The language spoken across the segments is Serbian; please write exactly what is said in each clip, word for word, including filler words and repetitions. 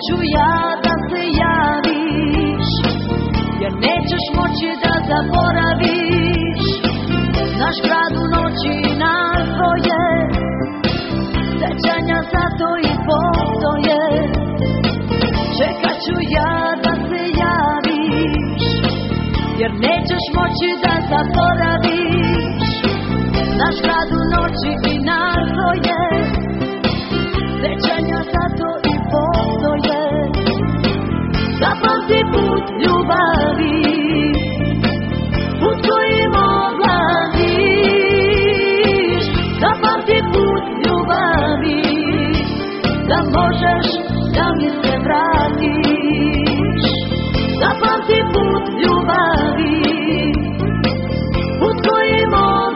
ću ja da se javiš, jer nećeš moći da zaboraviš naš grad u noći nas dvoje. Sećanja zato i postoje. Čekat ću ja da se javiš, jer nećeš moći da zaboraviš naš grad u noći i nas dvoje. Sećanja zato i postoje. Zapamti put ljubavi, put kojim odlaziš. Zapamti put ljubavi, da možeš da mi se vratiš. Zapamti put ljubavi, put kojim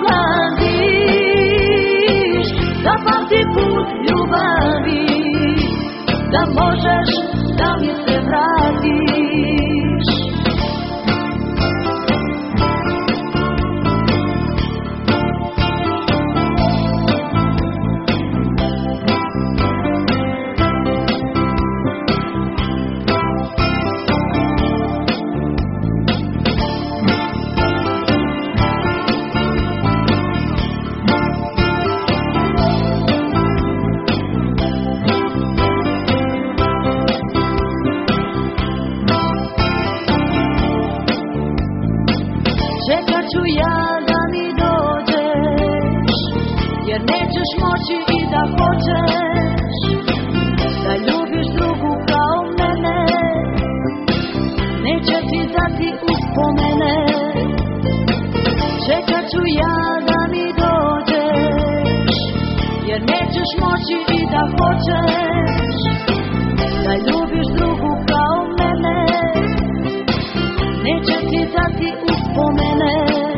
odlaziš. Zapamti put ljubavi, da možeš da mi se vratiš. Čekat ću ja da mi dođeš, jer nećeš moći i da hoćeš da ljubiš drugu kao mene. Neće ti dati uspomene. Čekat ću ja da mi dođeš, jer nećeš moći i da hoćeš da ljubiš drugu kao mene. Neće ti dati uspomene.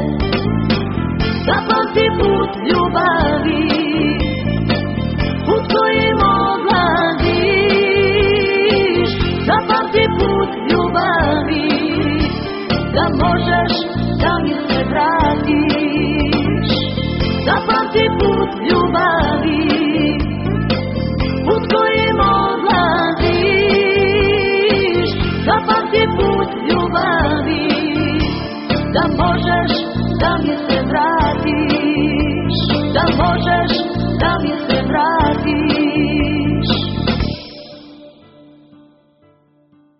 Zapamti put ljubavi, put kojim odlaziš. Zapamti put ljubavi, da možeš da mi se vratiš. Zapamti put ljubavi, put kojim odlaziš. Zapamti put ljubavi, da možeš